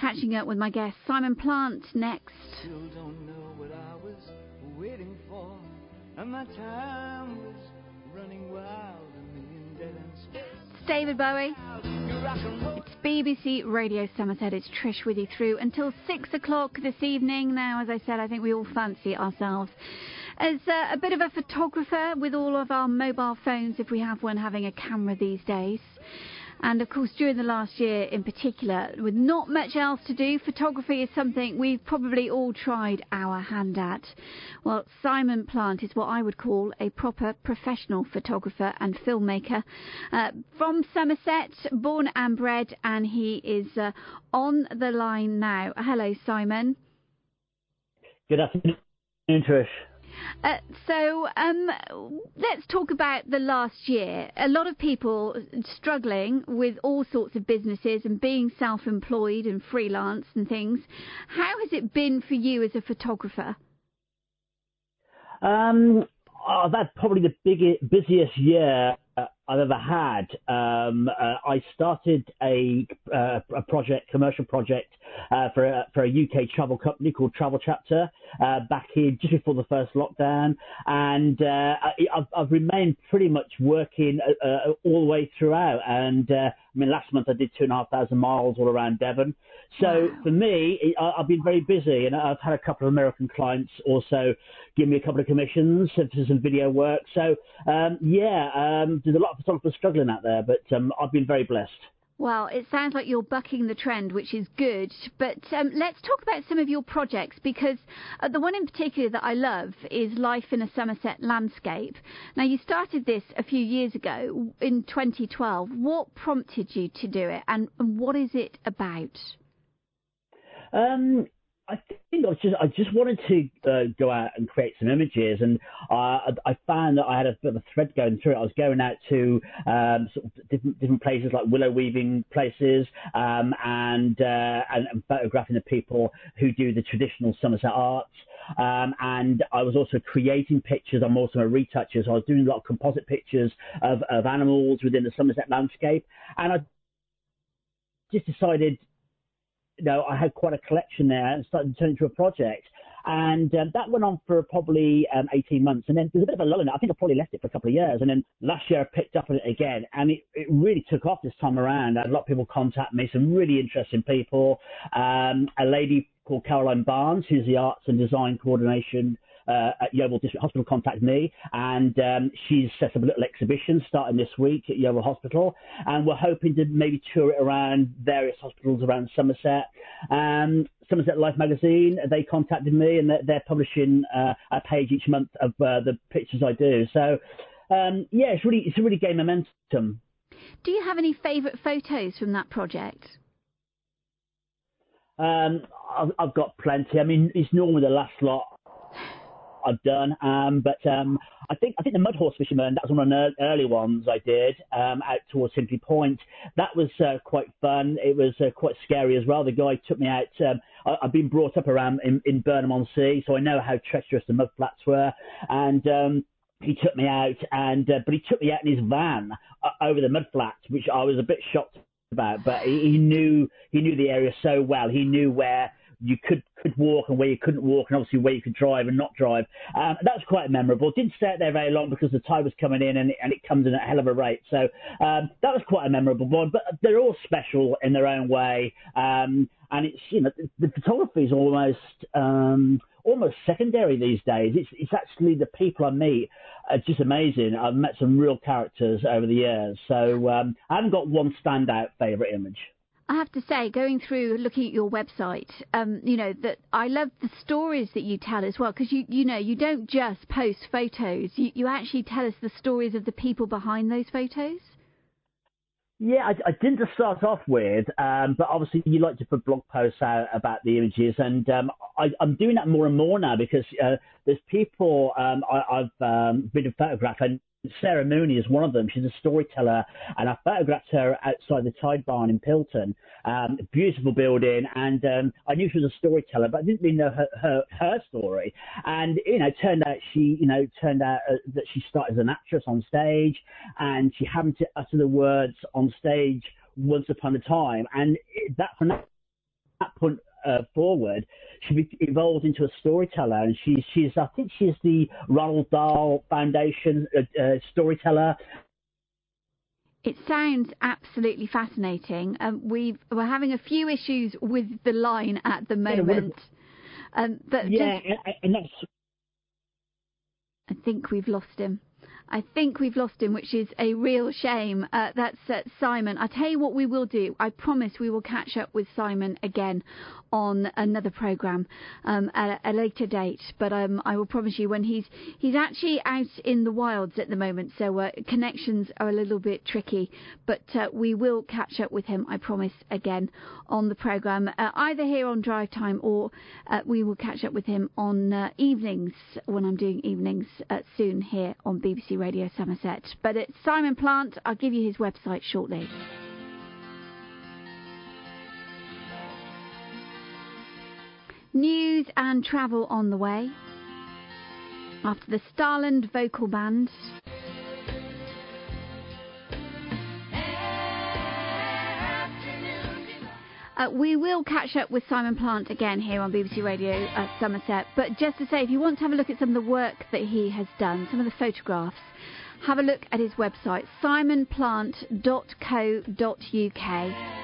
catching up with my guest, Simon Plant, next. Still don't know what I was waiting for, and my time was running wild, a million dead ends. It's David Bowie. It's BBC Radio Somerset. It's Trish with you through until 6 o'clock this evening. Now, as I said, I think we all fancy ourselves as a bit of a photographer with all of our mobile phones, if we have one, having a camera these days. And of course, during the last year in particular, with not much else to do, photography is something we've probably all tried our hand at. Well, Simon Plant is what I would call a proper professional photographer and filmmaker from Somerset, born and bred, and he is on the line now. Hello, Simon. Good afternoon, Trish. So let's talk about the last year. A lot of people struggling with all sorts of businesses and being self-employed and freelance and things. How has it been for you as a photographer? I've had probably the busiest year I've ever had. I started a commercial project for a UK travel company called Travel Chapter back in just before the first lockdown, and I've remained pretty much working all the way throughout. And I mean, last month I did 2,500 miles all around Devon. So for me, I've been very busy, and I've had a couple of American clients also give me a couple of commissions for some video work. So there's a lot of photographers struggling out there, but I've been very blessed. Well, it sounds like you're bucking the trend, which is good. But let's talk about some of your projects, because the one in particular that I love is Life in a Somerset Landscape. Now, you started this a few years ago in 2012. What prompted you to do it, and what is it about? I think I just wanted to go out and create some images, and I found that I had a bit of a thread going through it. I was going out to sort of different places, like willow weaving places, and photographing the people who do the traditional Somerset arts. And I was also creating pictures. I'm also a retoucher, so I was doing a lot of composite pictures of animals within the Somerset landscape, and I just decided, I had quite a collection there and started to turn it into a project. And that went on for probably 18 months. And then there's a bit of a lull in it. I think I probably left it for a couple of years. And then last year I picked up on it again. And it really took off this time around. I had a lot of people contact me, some really interesting people. A lady called Caroline Barnes, who's the Arts and Design Coordination at Yeovil District Hospital, contacted me, and she's set up a little exhibition starting this week at Yeovil Hospital, and we're hoping to maybe tour it around various hospitals around Somerset. Somerset Life magazine, they contacted me, and they're publishing a page each month of the pictures I do. So it's really gained momentum. Do you have any favourite photos from that project? I've got plenty. I mean, it's normally the last lot I've done, but I think the Mud Horse Fisherman, that was one of the early ones I did out towards Simply Point. That was quite fun. It was quite scary as well. The guy took me out. I've been brought up around in Burnham-on-Sea, so I know how treacherous the mud flats were, and he took me out, but he took me out in his van over the mud flats, which I was a bit shocked about. But he knew the area so well. He knew where you could walk and where you couldn't walk, and obviously where you could drive and not drive. That was quite memorable. Didn't stay out there very long because the tide was coming in, and it comes in at a hell of a rate. So that was quite a memorable one. But they're all special in their own way. And it's, the photography is almost secondary these days. It's actually the people I meet are just amazing. I've met some real characters over the years. So I haven't got one standout favourite image. I have to say, going through, looking at your website, that I love the stories that you tell as well, because you don't just post photos. You actually tell us the stories of the people behind those photos. Yeah, I didn't to start off with, but obviously you like to put blog posts out about the images, and I'm doing that more and more now, because there's people I've been photographed, and Sarah Mooney is one of them. She's a storyteller, and I photographed her outside the Tide Barn in Pilton. Beautiful building, and I knew she was a storyteller, but I didn't really know her story. And it turned out that she started as an actress on stage, and she happened to utter the words on stage once upon a time, and from that that point forward, she evolved into a storyteller, and I think she's the Ronald Dahl Foundation storyteller. It sounds absolutely fascinating. We're having a few issues with the line at the moment. And that's. I think we've lost him. Which is a real shame. That's Simon. I tell you what we will do. I promise we will catch up with Simon again on another programme at a later date. But I will promise you when he's actually out in the wilds at the moment, so connections are a little bit tricky. But we will catch up with him, I promise, again on the programme, either here on Drive Time or we will catch up with him on evenings when I'm doing evenings soon here on BBC Radio Somerset. But it's Simon Plant. I'll give you his website shortly. News and travel on the way. After the Starland Vocal Band. We will catch up with Simon Plant again here on BBC Radio Somerset. But just to say, if you want to have a look at some of the work that he has done, some of the photographs, have a look at his website, simonplant.co.uk.